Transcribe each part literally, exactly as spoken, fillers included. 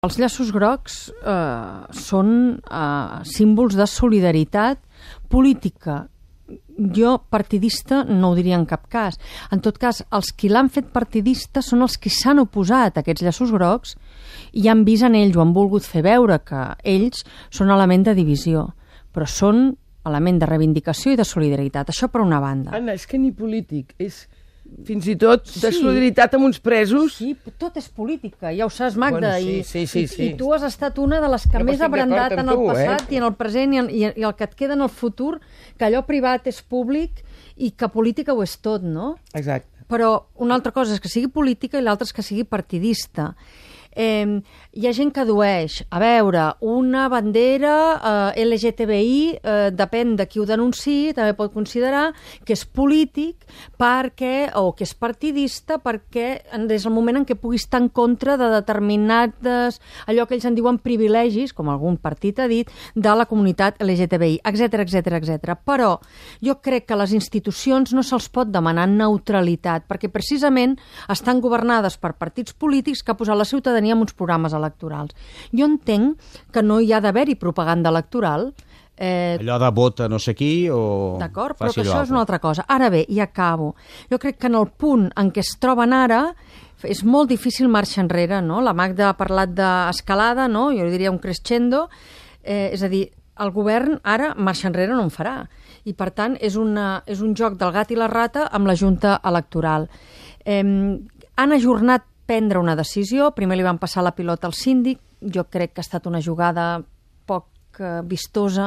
Els llaços grocs eh, són eh, símbols de solidaritat política. Jo, partidista, no ho diria en cap cas. En tot cas, els qui l'han fet partidista són els que s'han oposat a aquests llaços grocs i han vist en ells o han volgut fer veure que ells són element de divisió, però són element de reivindicació i de solidaritat. Això per una banda. Anna, és que ni polític, és fins i tot de sí. solidaritat amb uns presos. Sí, tot és política, ja ho saps, Magda. Bueno, sí, i, sí, sí, sí. I, I tu has estat una de les que no, més ha brandat en el tu, passat eh? i en el present i, en, i, i el que et queda en el futur, que allò privat és públic i que política ho és tot, no? Exacte. Però una altra cosa és que sigui política i l'altra és que sigui partidista. Eh, hi ha gent que dueix, a veure, una bandera eh, L G T B I, eh, depèn de qui ho denunciï, també pot considerar que és polític perquè, o que és partidista perquè és el moment en què pugui estar en contra de determinats, allò que ells en diuen privilegis, com algun partit ha dit, de la comunitat L G T B I, etcètera, etcètera, etcètera. Però jo crec que a les institucions no se'ls pot demanar neutralitat, perquè precisament estan governades per partits polítics que ha posat la ciutadania amb uns programes electorals. Jo entenc que no hi ha d'haver-hi propaganda electoral. Eh... Allò de vota no sé qui o... D'acord, però que això és una altra cosa. Ara bé, i acabo. Jo crec que en el punt en què es troben ara és molt difícil marxar enrere, no? La Magda ha parlat d'escalada, no? Jo diria un crescendo. Eh, és a dir, el govern ara marxa enrere no en farà. I, per tant, és, una, és un joc del gat i la rata amb la Junta Electoral. Eh, han ajornat prendre una decisió, primer li van passar la pilota al síndic, jo crec que ha estat una jugada poc eh, vistosa,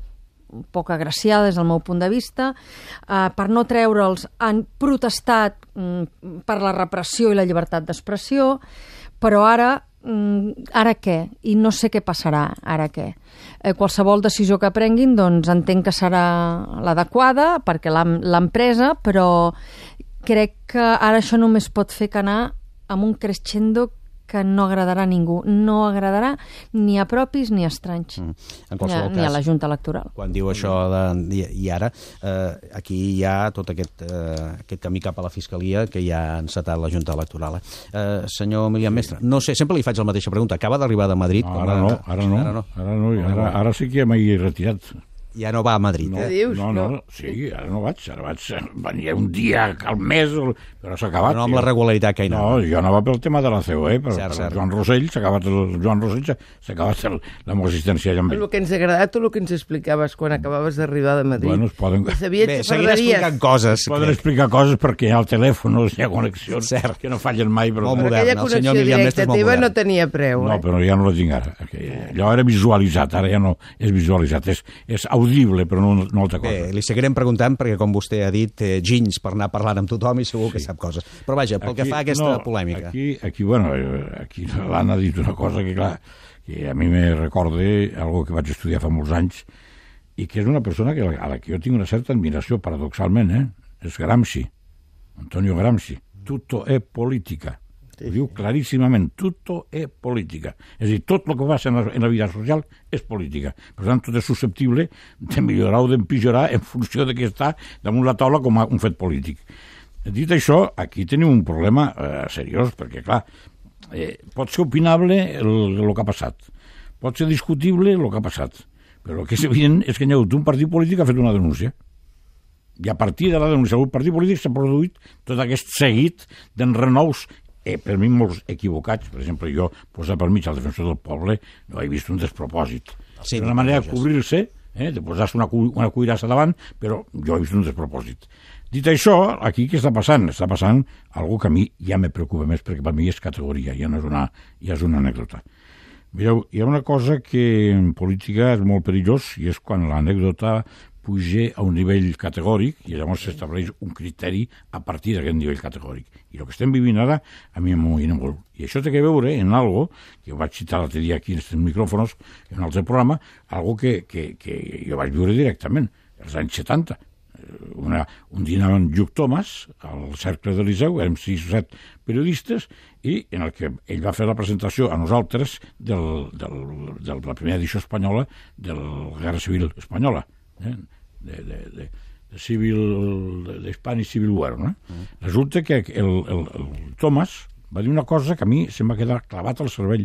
poc agraciada des del meu punt de vista, eh, per no treure'ls han protestat mm, per la repressió i la llibertat d'expressió, però ara, mm, ara què? I no sé què passarà, ara què? Eh, qualsevol decisió que prenguin, doncs entenc que serà l'adequada, perquè l'han presa, però crec que ara això només pot fer que anar amb un crescendo que no agradarà a ningú. No agradarà ni a propis ni a estranys. Mm. En qualsevol ni, cas, ni a la Junta Electoral. Quan diu això de, i, i ara, eh, aquí hi ha tot aquest, eh, aquest camí cap a la Fiscalia que ja ha encetat la Junta Electoral. Eh? Eh, senyor Milian Mestre, no sé, sempre li faig la mateixa pregunta. Acaba d'arribar de Madrid? No, ara, no, ara no, ara no. Ara, no, ara, ara sí que m'he retirat. Ja no va a Madrid, no, eh? Dius, no, no, no, sí, ara no vaig, ara vaig venir un dia al mes, però s'ha acabat. No amb la regularitat que hi anava. No, jo anava pel tema de la C O E, però cert, per cert. Joan Rosell, s'ha acabat el Joan Rosell, s'ha acabat el, la meva existència allà amb ell. El que ens ha agradat o el que ens explicaves quan acabaves d'arribar de Madrid? Bueno, es poden... Bé, seguiré explicant coses. Es poden crec. explicar coses perquè hi ha el telèfon, hi ha connexions cert. que no fallen mai. Però... Molt modern, aquella connexió directa teva no tenia preu. No, eh? però ja no la tinc ara. Allò era visualitzat, ara ja no és visualitzat. És, és audible, però no, no altra cosa. Bé, li seguirem preguntant perquè, com vostè ha dit, té ginys per anar parlant amb tothom i segur que sí. sap coses. Però vaja, pel aquí, que fa a aquesta no, polèmica. Aquí, aquí, bueno, aquí l'Anna ha dit una cosa que, clar, que a mi me recorda algo que vaig estudiar fa molts anys i que és una persona que, a la que jo tinc una certa admiració, paradoxalment, eh? És Gramsci, Antonio Gramsci. Tutto è politica. Ho diu claríssimament, tutto è politica. És a dir, tot el que passa en la, en la vida social és política. Per tant, tot és susceptible de millorar o d'empitjorar en funció de què està damunt la taula com a un fet polític. Dit això, aquí tenim un problema eh, seriós, perquè, clar, eh, pot ser opinable el, el que ha passat, pot ser discutible el que ha passat, però el que és evident és que hi ha hagut un partit polític que ha fet una denúncia. I a partir de la denúncia d'un partit polític s'ha produït tot aquest seguit d'enrenous Eh, per mi molts equivocats. Per exemple, jo posar per mig al defensor del poble no he vist un despropòsit. Sí, una manera de cobrir-se, eh, de posar-se una, cu una cuirassa davant, però jo he vist un despropòsit. Dit això, aquí què està passant? Està passant algo que a mi ja me preocupa més, perquè per mi és categoria, ja no és una, ja és una anècdota. Mireu, hi ha una cosa que en política és molt perillós i és quan l'anècdota puja a un nivell categòric i llavors s'estableix un criteri a partir d'aquest nivell categòric. I el que estem vivint ara a mi m'amoïna molt. I això té que veure en algo, que ho vaig citar l'altre dia aquí en aquests micròfons, en un altre programa, algo que, que, que jo vaig viure directament, als anys setanta. Una, un dinar amb Lluc Thomas, al Cercle de Liceu, érem sis o set periodistes, i en el que ell va fer la presentació a nosaltres del, del, de la primera edició espanyola de la Guerra Civil Espanyola. Eh? de, de, de, de Civil, de Spanish Civil War, no? Mm. Resulta que el, el, el Thomas va dir una cosa que a mi se'm va quedar clavat al cervell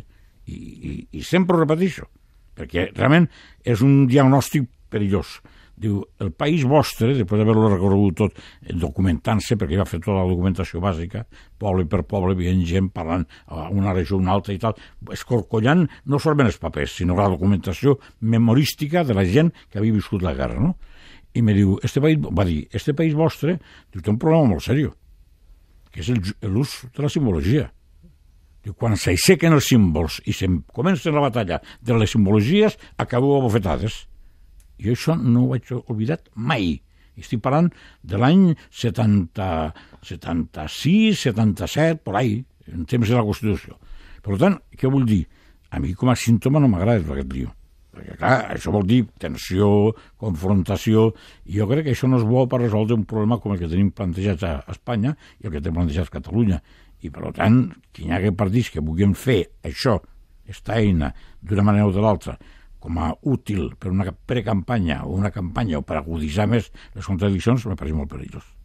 I, i, i sempre ho repeteixo, perquè realment és un diagnòstic perillós. Diu, el país vostre, després d'haver-lo recorregut tot, documentant-se, perquè va fer tota la documentació bàsica, poble per poble, hi havia gent parlant a una regió, una altra i tal, escorcollant no solament els papers, sinó la documentació memorística de la gent que havia viscut la guerra, no? I me diu, este país, va dir, este país vostre diu, té un problema molt seriós, que és l'ús de la simbologia. Diu, quan s'aixequen els símbols i se comença la batalla de les simbologies, acabeu a bofetades. Jo això no ho vaig oblidat mai. Estic parlant de l'any setanta, setanta-sis, setanta-set, por ahí, en temps de la Constitució. Per tant, què vull dir? A mi com a símptoma no m'agrada aquest lío. Perquè, clar, això vol dir tensió, confrontació, i jo crec que això no és bo per resoldre un problema com el que tenim plantejat a Espanya i el que té plantejat a Catalunya. I, per tant, que hi ha partits que vulguin fer això, aquesta eina, d'una manera o de l'altra, com a útil per una precampanya o una campanya o per aguditzar més les contradiccions, me pareix molt perillós.